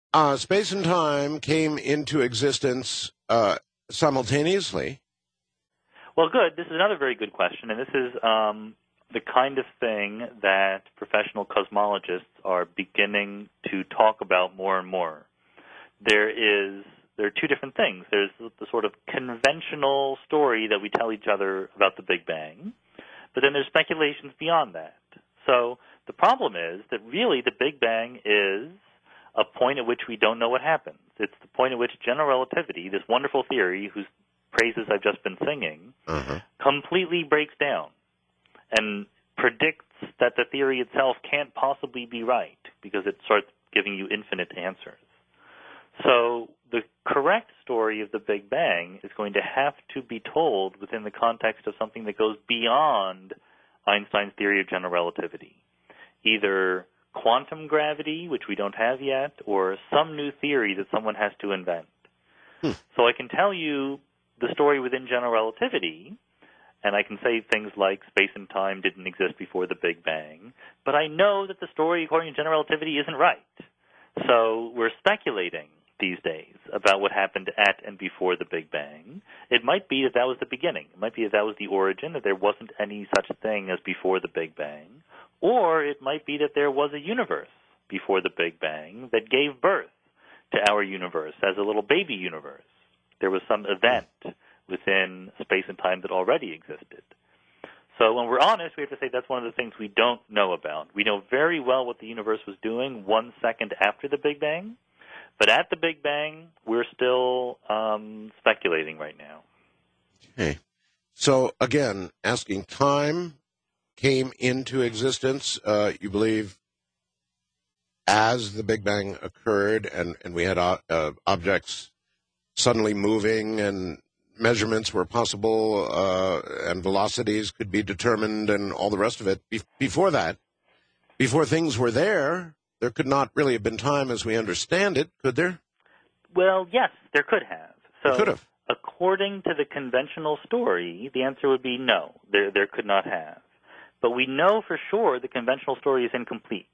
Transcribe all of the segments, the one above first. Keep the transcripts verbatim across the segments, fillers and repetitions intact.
uh, space and time came into existence uh, simultaneously. Well, good. This is another very good question, and this is um, the kind of thing that professional cosmologists are beginning to talk about more and more. There is there are two different things. There's the sort of conventional story that we tell each other about the Big Bang, but then there's speculations beyond that. So the problem is that really the Big Bang is a point at which we don't know what happens. It's the point at which general relativity, this wonderful theory whose praises I've just been singing, uh-huh. completely breaks down and predicts that the theory itself can't possibly be right because it starts giving you infinite answers. So the correct story of the Big Bang is going to have to be told within the context of something that goes beyond Einstein's theory of general relativity, either quantum gravity, which we don't have yet, or some new theory that someone has to invent. Hmm. So I can tell you the story within general relativity, and I can say things like space and time didn't exist before the Big Bang, but I know that the story according to general relativity isn't right. So we're speculating these days about what happened at and before the Big Bang. It might be that that was the beginning. It might be that that was the origin, that there wasn't any such thing as before the Big Bang. Or it might be that there was a universe before the Big Bang that gave birth to our universe as a little baby universe. There was some event within space and time that already existed. So when we're honest, we have to say that's one of the things we don't know about. We know very well what the universe was doing one second after the Big Bang, but at the Big Bang, we're still um, speculating right now. Okay. So, again, asking time came into existence, uh, you believe, as the Big Bang occurred, and, and we had uh, uh, objects suddenly moving, and measurements were possible, uh, and velocities could be determined, and all the rest of it. Be- before that, before things were there, there could not really have been time as we understand it, could there? Well, yes, there could have. So, there could have. According to the conventional story, the answer would be no, there there could not have. But we know for sure the conventional story is incomplete.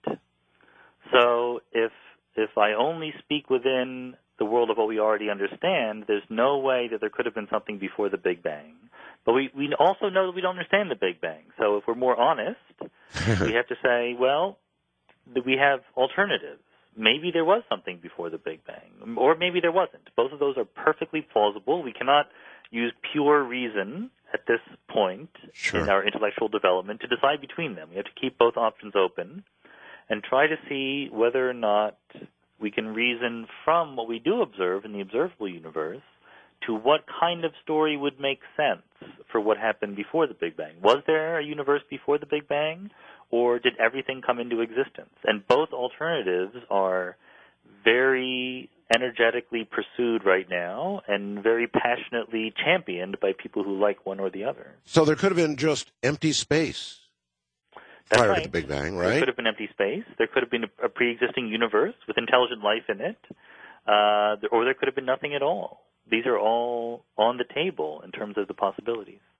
So if if I only speak within the world of what we already understand, there's no way that there could have been something before the Big Bang. But we, we also know that we don't understand the Big Bang. So if we're more honest, we have to say, well, that we have alternatives. Maybe there was something before the Big Bang, or maybe there wasn't. Both of those are perfectly plausible. We cannot use pure reason at this point sure. in our intellectual development to decide between them. We have to keep both options open and try to see whether or not we can reason from what we do observe in the observable universe to what kind of story would make sense for what happened before the Big Bang. Was there a universe before the Big Bang, or did everything come into existence? And both alternatives are very energetically pursued right now and very passionately championed by people who like one or the other. So there could have been just empty space That's prior right. to the Big Bang, right? There could have been empty space. There could have been a, a pre-existing universe with intelligent life in it, uh, or there could have been nothing at all. These are all on the table in terms of the possibilities.